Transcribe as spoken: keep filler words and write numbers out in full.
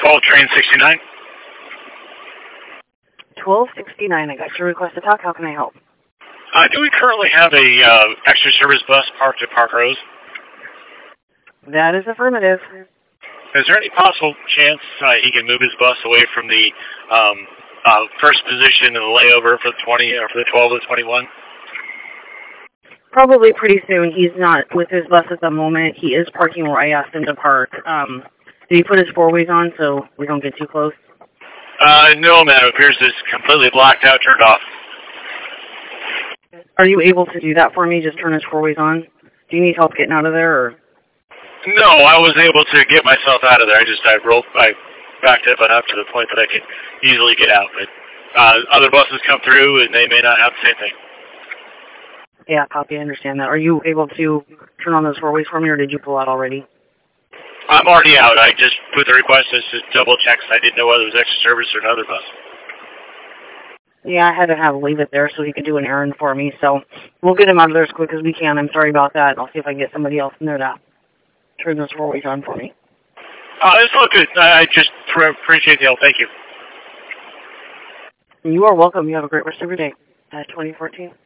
twelve train sixty-nine. twelve sixty-nine, I got your request to talk. How can I help? Uh, do we currently have a uh, extra service bus parked at Park Rose? That is affirmative. Is there any possible chance uh, he can move his bus away from the um, uh, first position in the layover for the twenty or for the twelve to twenty-one? Probably pretty soon. He's not with his bus at the moment. He is parking where I asked him to park. Um, did he put his four-ways on so we don't get too close? Uh, no, man. It appears it's completely blacked out, turned off. Are you able to do that for me? Just turn his four-ways on? Do you need help getting out of there, or? No, I was able to get myself out of there. I just I rolled, I backed up enough to the point that I could easily get out. But uh, other buses come through, and they may not have the same thing. Yeah, copy. I understand that. Are you able to turn on those four-ways for me, or did you pull out already? I'm already out. I just put the request as to double check. I didn't know whether it was extra service or another bus. Yeah, I had to have leave it there so he could do an errand for me. So we'll get him out of there as quick as we can. I'm sorry about that. I'll see if I can get somebody else in there to turn those four-ways on for me. Uh, it's all good. I just appreciate the help. Thank you. You are welcome. You have a great rest of your day. Uh, twenty fourteen.